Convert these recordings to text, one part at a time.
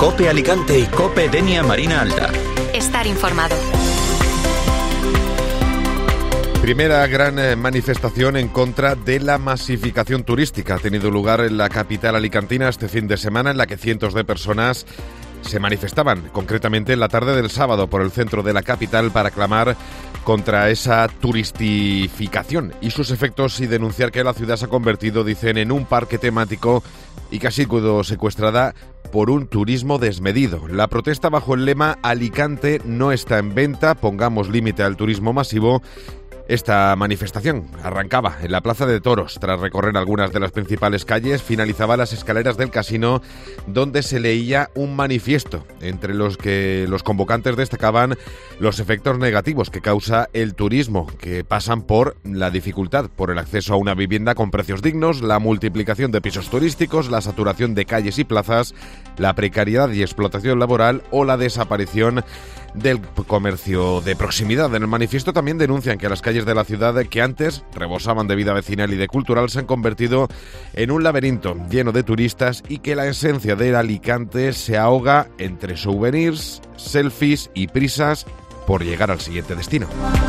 COPE Alicante y COPE Denia Marina Alta. Estar informado. Primera gran manifestación en contra de la masificación turística ha tenido lugar en la capital alicantina este fin de semana, en la que cientos de personas se manifestaban, concretamente en la tarde del sábado, por el centro de la capital para clamar contra esa turistificación y sus efectos y denunciar que la ciudad se ha convertido, dicen, en un parque temático y que ha sido secuestrada por un turismo desmedido. La protesta bajo el lema Alicante no está en venta, pongamos límite al turismo masivo. Esta manifestación arrancaba en la Plaza de Toros. Tras recorrer algunas de las principales calles, finalizaba las escaleras del casino, donde se leía un manifiesto, entre los que los convocantes destacaban los efectos negativos que causa el turismo, que pasan por la dificultad por el acceso a una vivienda con precios dignos, la multiplicación de pisos turísticos, la saturación de calles y plazas, la precariedad y explotación laboral o la desaparición del comercio de proximidad. En el manifiesto también denuncian que las calles de la ciudad, que antes rebosaban de vida vecinal y de cultural, se han convertido en un laberinto lleno de turistas y que la esencia del Alicante se ahoga entre souvenirs, selfies y prisas por llegar al siguiente destino.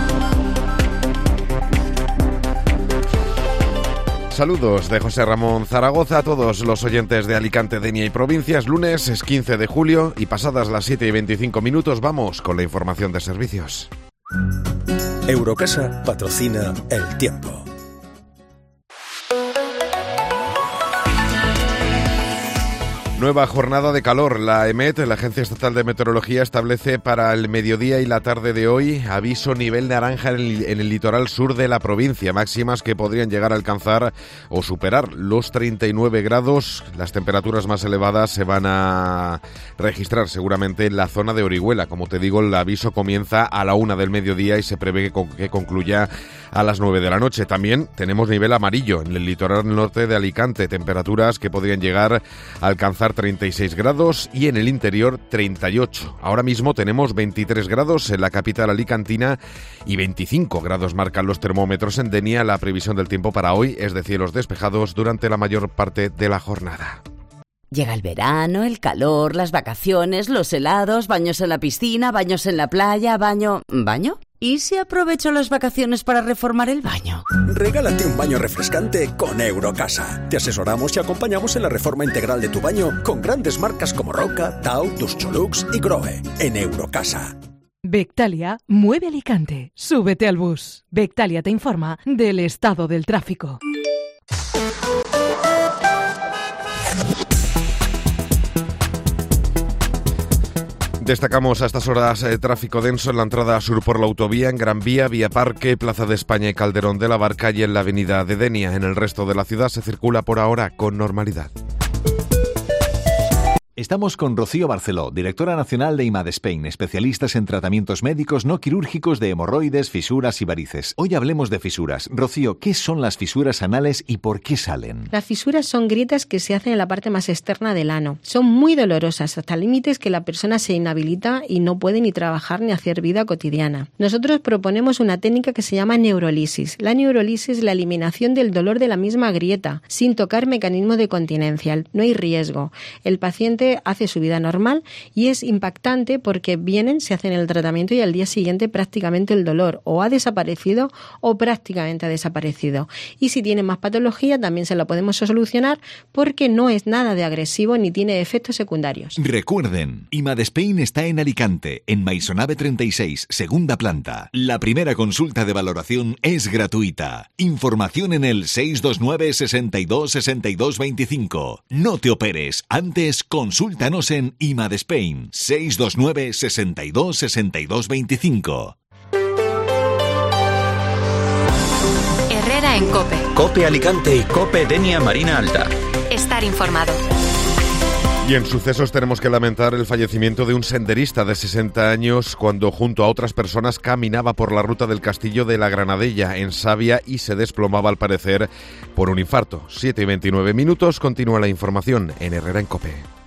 Saludos de José Ramón Zaragoza a todos los oyentes de Alicante, Denia y provincias. Lunes es 15 de julio y pasadas las 7:25 vamos con la información de servicios. Eurocasa patrocina El Tiempo. Nueva jornada de calor. La EMET, la Agencia Estatal de Meteorología, establece para el mediodía y la tarde de hoy aviso nivel naranja en el litoral sur de la provincia. Máximas que podrían llegar a alcanzar o superar los 39 grados. Las temperaturas más elevadas se van a registrar seguramente en la zona de Orihuela. Como te digo, el aviso comienza a la 1 del mediodía y se prevé que concluya a las 9 de la noche. También tenemos nivel amarillo en el litoral norte de Alicante. Temperaturas que podrían llegar a alcanzar 36 grados y en el interior 38. Ahora mismo tenemos 23 grados en la capital alicantina y 25 grados marcan los termómetros en Denia. La previsión del tiempo para hoy es de cielos despejados durante la mayor parte de la jornada. Llega el verano, el calor, las vacaciones, los helados, baños en la piscina, baños en la playa, ¿Baño? ¿Y si aprovecho las vacaciones para reformar el baño? Regálate un baño refrescante con Eurocasa. Te asesoramos y acompañamos en la reforma integral de tu baño con grandes marcas como Roca, Tau, Duscholux y Grohe. En Eurocasa. Bectalia mueve Alicante. Súbete al bus. Bectalia te informa del estado del tráfico. Destacamos a estas horas tráfico denso en la entrada sur por la autovía, en Gran Vía, Vía Parque, Plaza de España y Calderón de la Barca y en la avenida de Denia. En el resto de la ciudad se circula por ahora con normalidad. Estamos con Rocío Barceló, directora nacional de IMADSpain, especialistas en tratamientos médicos no quirúrgicos de hemorroides, fisuras y varices. Hoy hablemos de fisuras. Rocío, ¿qué son las fisuras anales y por qué salen? Las fisuras son grietas que se hacen en la parte más externa del ano. Son muy dolorosas, hasta límites que la persona se inhabilita y no puede ni trabajar ni hacer vida cotidiana. Nosotros proponemos una técnica que se llama neurolisis. La neurolisis es la eliminación del dolor de la misma grieta, sin tocar mecanismo de continencia. No hay riesgo. El paciente hace su vida normal y es impactante porque vienen, se hacen el tratamiento y al día siguiente prácticamente el dolor o ha desaparecido o prácticamente ha desaparecido. Y si tiene más patología también se lo podemos solucionar porque no es nada de agresivo ni tiene efectos secundarios. Recuerden, IMADSpain está en Alicante, en Maisonave 36, segunda planta. La primera consulta de valoración es gratuita. Información en el 629 62 62 25. No te operes, antes consúltanos en IMADSpain 629 62 62 25. Herrera en COPE. COPE Alicante y COPE Denia Marina Alta. Estar informado. Y en sucesos tenemos que lamentar el fallecimiento de un senderista de 60 años cuando junto a otras personas caminaba por la ruta del Castillo de la Granadella en Savia y se desplomaba al parecer por un infarto. 7:29, continúa la información en Herrera en COPE.